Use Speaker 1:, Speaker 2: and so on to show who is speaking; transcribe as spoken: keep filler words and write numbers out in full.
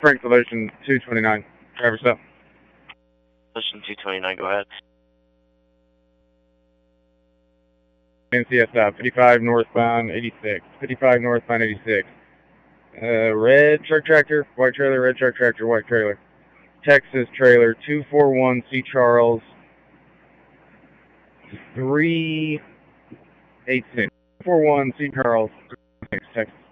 Speaker 1: Frank Solution two twenty-nine. Driver stop.
Speaker 2: Solution two twenty-nine, go ahead.
Speaker 1: N C S stop. fifty-five northbound eighty-six. fifty-five northbound eighty-six. Uh, red truck tractor, white trailer, red truck tractor, white trailer. Texas trailer two forty-one C Charles three eighty-six. two forty-one C Charles, Texas.